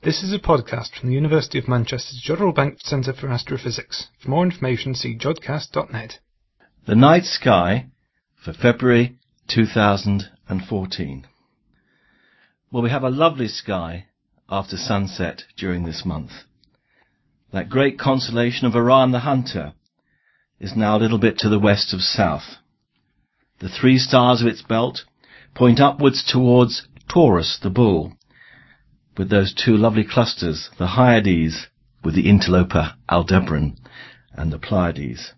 This is a podcast from the University of Manchester's Jodrell Bank Centre for Astrophysics. For more information, see jodcast.net. The night sky for February 2014. Well, we have a lovely sky after sunset during this month. That great constellation of Orion the Hunter is now a little bit to the west of south. The three stars of its belt point upwards towards Taurus, the bull, with those two lovely clusters, the Hyades with the interloper Aldebaran and the Pleiades.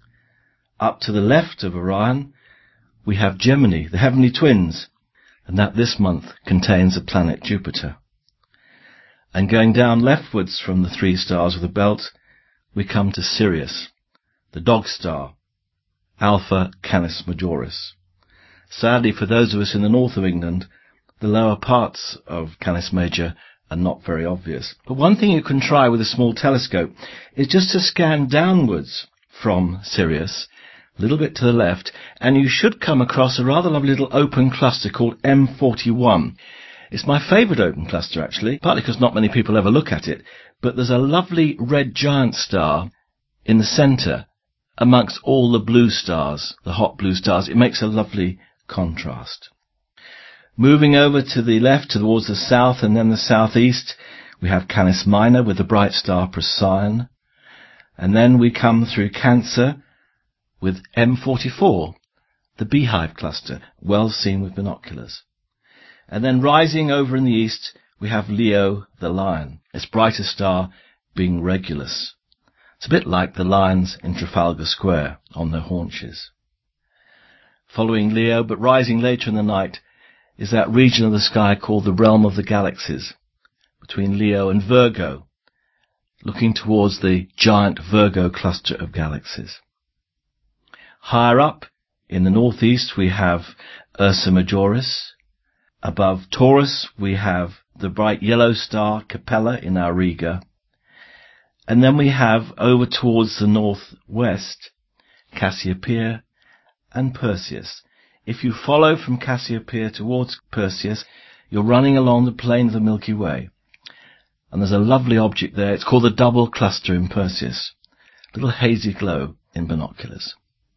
Up to the left of Orion, we have Gemini, the heavenly twins, and that this month contains the planet Jupiter. And going down leftwards from the three stars of the belt, we come to Sirius, the dog star, Alpha Canis Majoris. Sadly, for those of us in the north of England, the lower parts of Canis Major are not very obvious. But one thing you can try with a small telescope is just to scan downwards from Sirius, a little bit to the left, and you should come across a rather lovely little open cluster called M41. It's my favourite open cluster, actually, partly because not many people ever look at it, but there's a lovely red giant star in the centre amongst all the blue stars, the hot blue stars. It makes a lovely contrast. Moving over to the left towards the south and then the southeast, we have Canis Minor with the bright star Procyon. And then we come through Cancer with M44, the beehive cluster, well seen with binoculars. And then rising over in the east, we have Leo the lion, its brightest star being Regulus. It's a bit like the lions in Trafalgar Square on their haunches. Following Leo, but rising later in the night, is that region of the sky called the realm of the galaxies, between Leo and Virgo, looking towards the giant Virgo cluster of galaxies. Higher up, in the northeast, we have Ursa Majoris. Above Taurus, we have the bright yellow star Capella in Auriga. And then we have, over towards the northwest, Cassiopeia and Perseus. If you follow from Cassiopeia towards Perseus, you're running along the plane of the Milky Way. And there's a lovely object there. It's called the double cluster in Perseus. A little hazy glow in binoculars.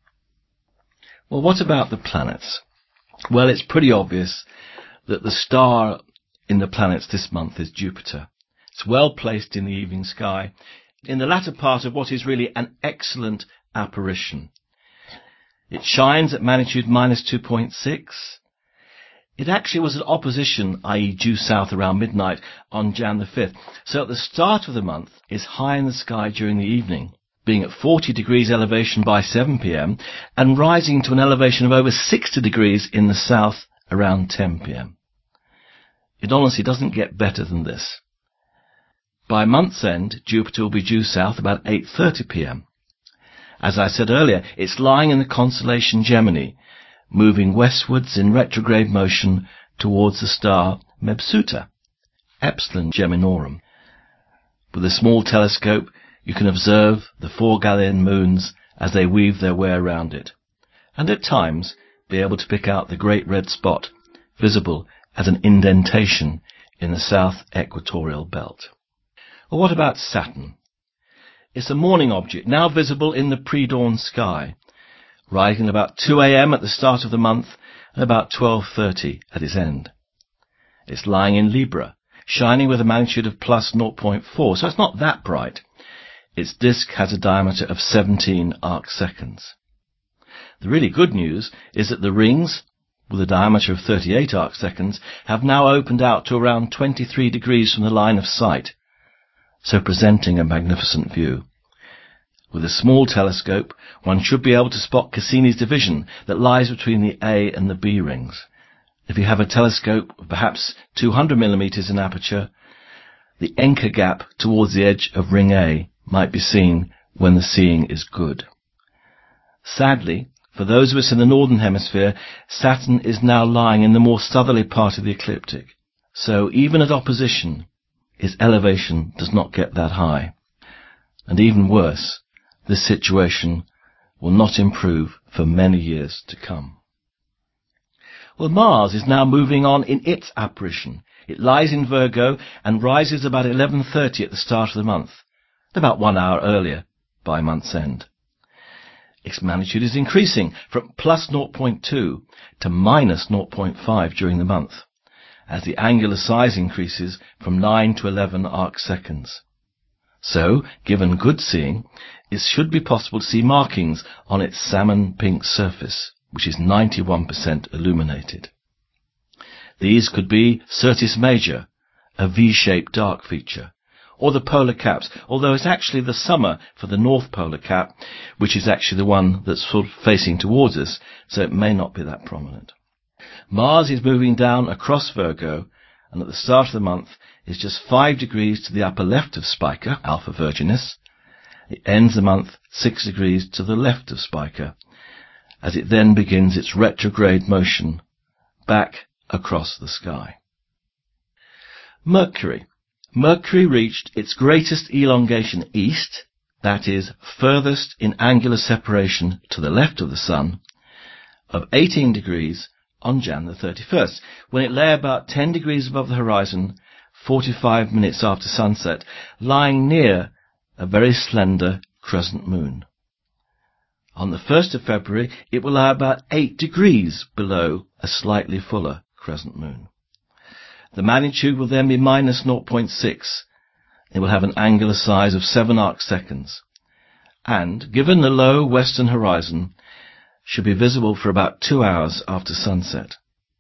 Well, what about the planets? Well, it's pretty obvious that the star in the planets this month is Jupiter. It's well placed in the evening sky, in the latter part of what is really an excellent apparition. It shines at magnitude minus 2.6. It actually was at opposition, i.e. due south around midnight on Jan the 5th. So at the start of the month, it's high in the sky during the evening, being at 40 degrees elevation by 7 p.m. and rising to an elevation of over 60 degrees in the south around 10 p.m. It honestly doesn't get better than this. By month's end, Jupiter will be due south about 8:30 p.m. As I said earlier, it's lying in the constellation Gemini, moving westwards in retrograde motion towards the star Mebsuta, Epsilon Geminorum. With a small telescope, you can observe the four Galilean moons as they weave their way around it, and at times be able to pick out the great red spot, visible as an indentation in the south equatorial belt. Well, what about Saturn? It's a morning object, now visible in the pre-dawn sky, rising at about 2 a.m. at the start of the month and about 12:30 at its end. It's lying in Libra, shining with a magnitude of plus 0.4, so it's not that bright. Its disk has a diameter of 17 arcseconds. The really good news is that the rings, with a diameter of 38 arcseconds, have now opened out to around 23 degrees from the line of sight, so presenting a magnificent view. With a small telescope, one should be able to spot Cassini's division that lies between the A and the B rings. If you have a telescope of perhaps 200 millimeters in aperture, the Encke gap towards the edge of ring A might be seen when the seeing is good. Sadly, for those of us in the northern hemisphere, Saturn is now lying in the more southerly part of the ecliptic. So even at opposition, its elevation does not get that high. And even worse, this situation will not improve for many years to come. Well, Mars is now moving on in its apparition. It lies in Virgo and rises about 11:30 at the start of the month, about 1 hour earlier by month's end. Its magnitude is increasing from plus 0.2 to minus 0.5 during the month, as the angular size increases from 9 to 11 arcseconds. So, given good seeing, it should be possible to see markings on its salmon pink surface, which is 91% illuminated. These could be Syrtis Major, a V-shaped dark feature, or the polar caps, although it's actually the summer for the North Polar Cap, which is actually the one that's sort of facing towards us, so it may not be that prominent. Mars is moving down across Virgo, and at the start of the month is just 5 degrees to the upper left of Spica, Alpha Virginis. It ends the month 6 degrees to the left of Spica, as it then begins its retrograde motion back across the sky. Mercury. Mercury reached its greatest elongation east, that is, furthest in angular separation to the left of the Sun, of 18 degrees on Jan the 31st, when it lay about 10 degrees above the horizon, 45 minutes after sunset, lying near a very slender crescent moon. On the 1st of February, it will lie about 8 degrees below a slightly fuller crescent moon. The magnitude will then be minus 0.6. It will have an angular size of 7 arcseconds, and, given the low western horizon, should be visible for about 2 hours after sunset.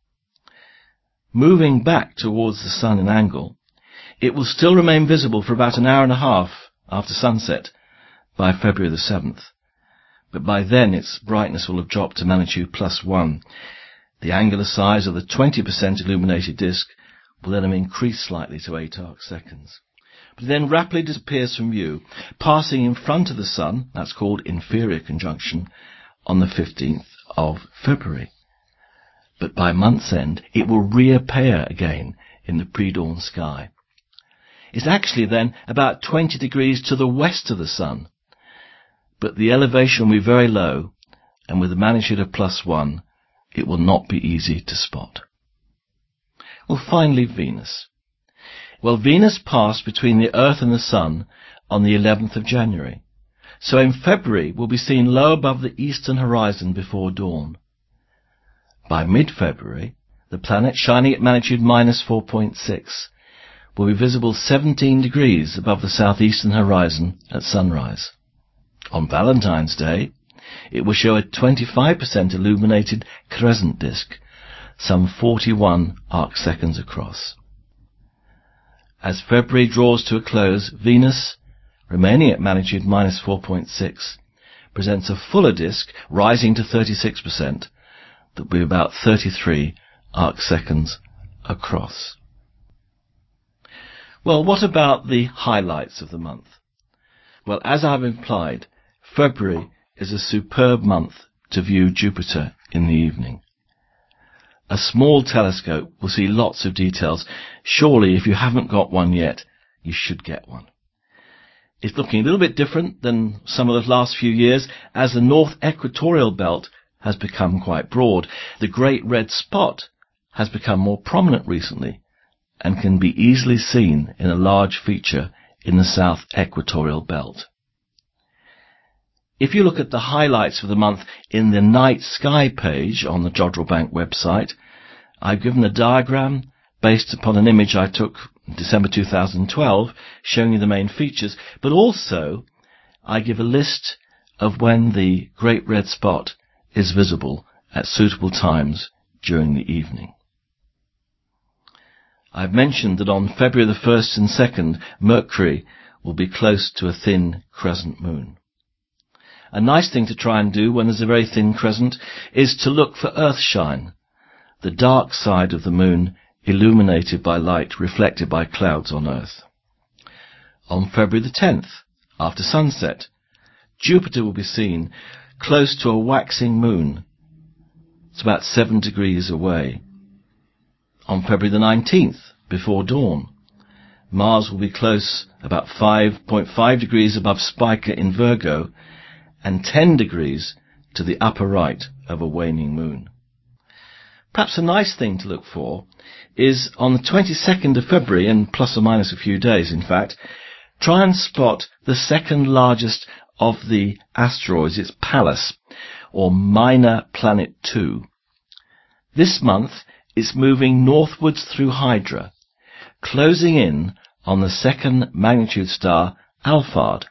Moving back towards the Sun in angle, it will still remain visible for about an hour and a half after sunset by February the 7th, but by then its brightness will have dropped to magnitude +1. The angular size of the 20% illuminated disk will then have increased slightly to 8 arcseconds. But it then rapidly disappears from view, passing in front of the Sun, that's called inferior conjunction, on the 15th of February. But by month's end, it will reappear again in the pre-dawn sky. It's actually then about 20 degrees to the west of the Sun, but the elevation will be very low, and with a magnitude of +1, it will not be easy to spot. Well, finally, Venus. Well, Venus passed between the Earth and the Sun on the 11th of January, so in February will be seen low above the eastern horizon before dawn. By mid-February, the planet, shining at magnitude -4.6, will be visible 17 degrees above the southeastern horizon at sunrise. On Valentine's Day, it will show a 25% illuminated crescent disk, some 41 arcseconds across. As February draws to a close, Venus, remaining at magnitude -4.6, presents a fuller disk rising to 36%, that will be about 33 arcseconds across. Well, what about the highlights of the month? Well, as I've implied, February is a superb month to view Jupiter in the evening. A small telescope will see lots of details. Surely, if you haven't got one yet, you should get one. It's looking a little bit different than some of the last few years, as the North Equatorial Belt has become quite broad. The Great Red Spot has become more prominent recently, and can be easily seen in a large feature in the South Equatorial Belt. If you look at the highlights of the month in the night sky page on the Jodrell Bank website, I've given a diagram based upon an image I took in December 2012 showing you the main features, but also I give a list of when the Great Red Spot is visible at suitable times during the evening. I've mentioned that on February the 1st and 2nd, Mercury will be close to a thin crescent moon. A nice thing to try and do when there's a very thin crescent is to look for earthshine, the dark side of the moon illuminated by light reflected by clouds on Earth. On February the 10th, after sunset, Jupiter will be seen close to a waxing moon. It's about 7 degrees away. On February the 19th, before dawn, Mars will be close, about 5.5 degrees above Spica in Virgo, and 10 degrees to the upper right of a waning moon. Perhaps a nice thing to look for is on the 22nd of February, and plus or minus a few days in fact, try and spot the second largest of the asteroids. It's Pallas, or Minor Planet 2. This month it's moving northwards through Hydra, closing in on the second magnitude star Alphard,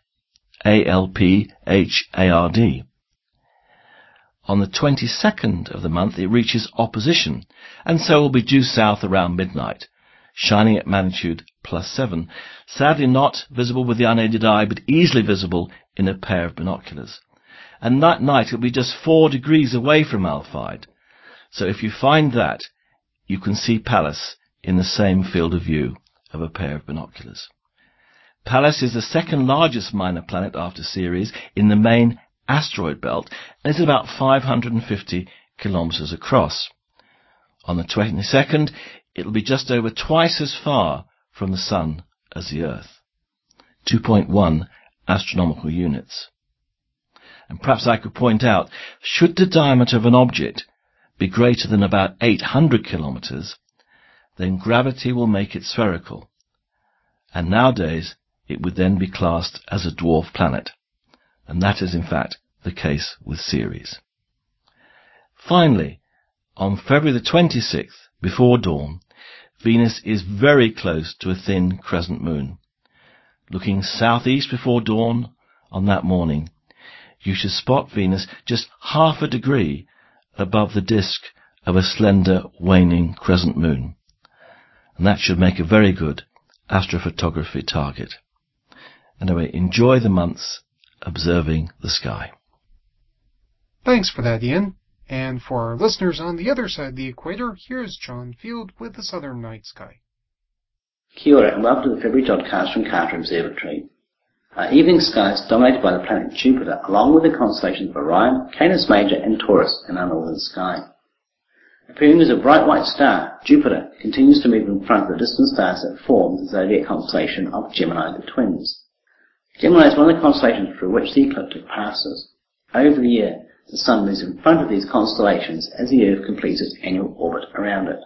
A-L-P-H-A-R-D. On the 22nd of the month it reaches opposition, and so will be due south around midnight, shining at magnitude +7, sadly not visible with the unaided eye, but easily visible in a pair of binoculars. And that night it will be just 4 degrees away from Alphard, so if you find that, you can see Pallas in the same field of view of a pair of binoculars. Pallas is the second largest minor planet after Ceres in the main asteroid belt, and is about 550 kilometers across. On the 22nd, it will be just over twice as far from the Sun as the Earth, 2.1 astronomical units. And perhaps I could point out, should the diameter of an object be greater than about 800 kilometers, then gravity will make it spherical, and nowadays it would then be classed as a dwarf planet, and that is in fact the case with Ceres. Finally, on February the 26th, before dawn, Venus is very close to a thin crescent moon. Looking southeast before dawn on that morning, you should spot Venus just half a degree above the disk of a slender waning crescent moon, and that should make a very good astrophotography target. Anyway, enjoy the months observing the sky. Thanks for that, Ian. And for our listeners on the other side of the equator, here's John Field with the Southern Night Sky. Kia ora and welcome to the February Jodcast from Carter Observatory. Our evening sky is dominated by the planet Jupiter, along with the constellations of Orion, Canis Major and Taurus in our northern sky. Appearing as a bright white star, Jupiter continues to move in front of the distant stars that form the zodiac constellation of Gemini the Twins. Gemini is one of the constellations through which the ecliptic passes. Over the year, the Sun moves in front of these constellations as the Earth completes its annual orbit around it.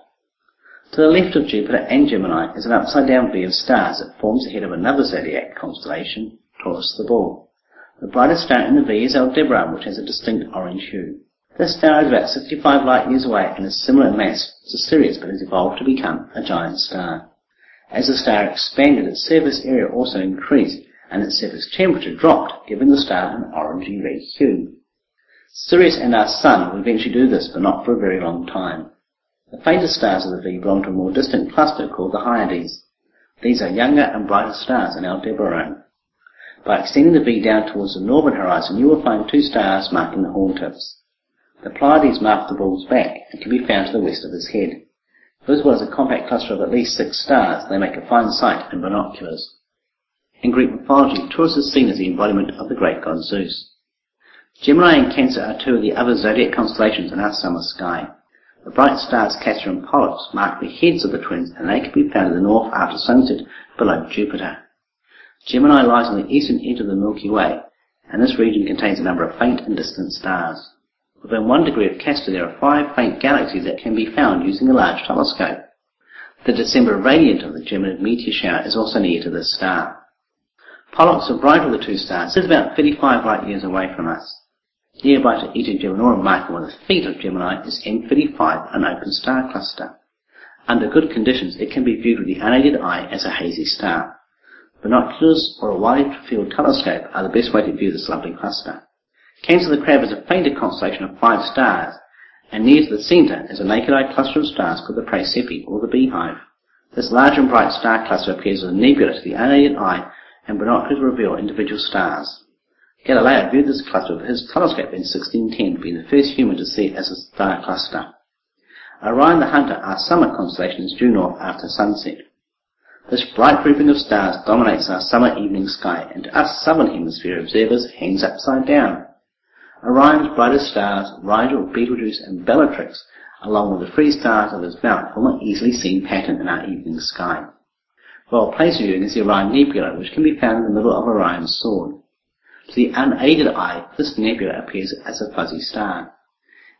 To the left of Jupiter and Gemini is an upside-down V of stars that forms the head of another zodiac constellation, Taurus the Bull. The brightest star in the V is Aldebaran, which has a distinct orange hue. This star is about 65 light-years away and is similar in mass to Sirius, but has evolved to become a giant star. As the star expanded, its surface area also increased, and its surface temperature dropped, giving the star an orangey red hue. Sirius and our Sun will eventually do this, but not for a very long time. The faintest stars of the V belong to a more distant cluster called the Hyades. These are younger and brighter stars than Aldebaran. By extending the V down towards the northern horizon, you will find 2 stars marking the horn tips. The Pleiades mark the Bull's back and can be found to the west of his head. Visible as a compact cluster of at least 6 stars, they make a fine sight in binoculars. In Greek mythology, Taurus is seen as the embodiment of the great god Zeus. Gemini and Cancer are 2 of the other zodiac constellations in our summer sky. The bright stars Castor and Pollux mark the heads of the twins, and they can be found in the north after sunset below Jupiter. Gemini lies on the eastern edge of the Milky Way, and this region contains a number of faint and distant stars. Within 1 degree of Castor there are 5 faint galaxies that can be found using a large telescope. The December radiant of the Geminid meteor shower is also near to this star. Pollux, the brighter of the 2 stars, is about 35 light-years away from us. Nearby to Eta Geminorum, marking one of the feet of Gemini, is M35, an open star cluster. Under good conditions, it can be viewed with the unaided eye as a hazy star. Binoculars or a wide-field telescope are the best way to view this lovely cluster. Cancer the Crab is a fainter constellation of 5 stars, and near to the centre is a naked-eye cluster of stars called the Praesepe, or the Beehive. This large and bright star cluster appears as a nebula to the unaided eye, and binoculars reveal individual stars. Galileo viewed this cluster with his telescope in 1610, being the first human to see it as a star cluster. Orion the Hunter, our summer constellation, is due north after sunset. This bright grouping of stars dominates our summer evening sky, and to us southern hemisphere observers hangs upside down. Orion's brightest stars, Rigel, Betelgeuse and Bellatrix, along with the 3 stars of his belt, form an easily seen pattern in our evening sky. Well placed viewing is the Orion Nebula, which can be found in the middle of Orion's sword. To the unaided eye, this nebula appears as a fuzzy star.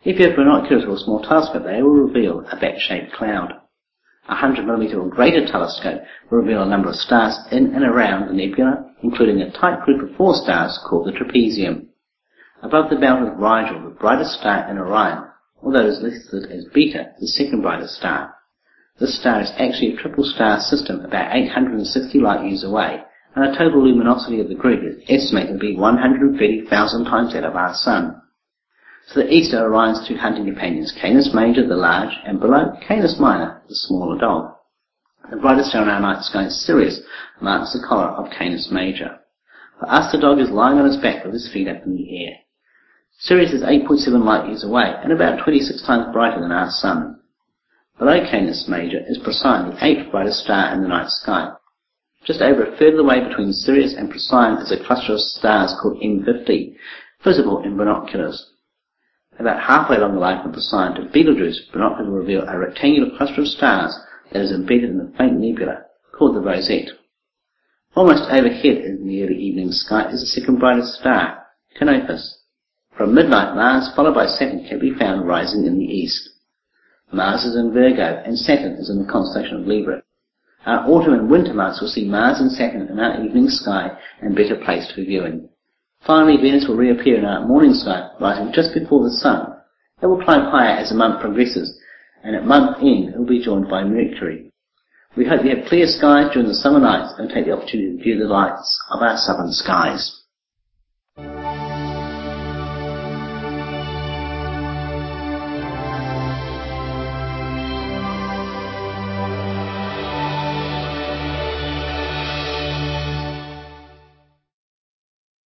If you have binoculars or a small telescope, they will reveal a bat-shaped cloud. A 100mm or greater telescope will reveal a number of stars in and around the nebula, including a tight group of 4 stars called the trapezium. Above the belt of Rigel, the brightest star in Orion, although it is listed as Beta, the second brightest star. This star is actually a triple star system about 860 light-years away, and the total luminosity of the group is estimated to be 130,000 times that of our Sun. To the east are Orion's 2 hunting companions, Canis Major, the large, and below, Canis Minor, the smaller dog. The brightest star in our night sky is Sirius, marks the collar of Canis Major. For us, the dog is lying on his back with his feet up in the air. Sirius is 8.7 light-years away, and about 26 times brighter than our Sun. Below Canis Major is Procyon, the 8th brightest star in the night sky. Just over a third of the way between Sirius and Procyon is a cluster of stars called M50, visible in binoculars. About halfway along the line from Procyon to Betelgeuse, binoculars will reveal a rectangular cluster of stars that is embedded in a faint nebula, called the Rosette. Almost overhead in the early evening sky is the second brightest star, Canopus. From midnight, Mars, followed by Saturn, can be found rising in the east. Mars is in Virgo, and Saturn is in the constellation of Libra. Our autumn and winter months will see Mars and Saturn in our evening sky and better placed for viewing. Finally, Venus will reappear in our morning sky, rising just before the Sun. It will climb higher as the month progresses, and at month end it will be joined by Mercury. We hope you have clear skies during the summer nights and take the opportunity to view the lights of our southern skies.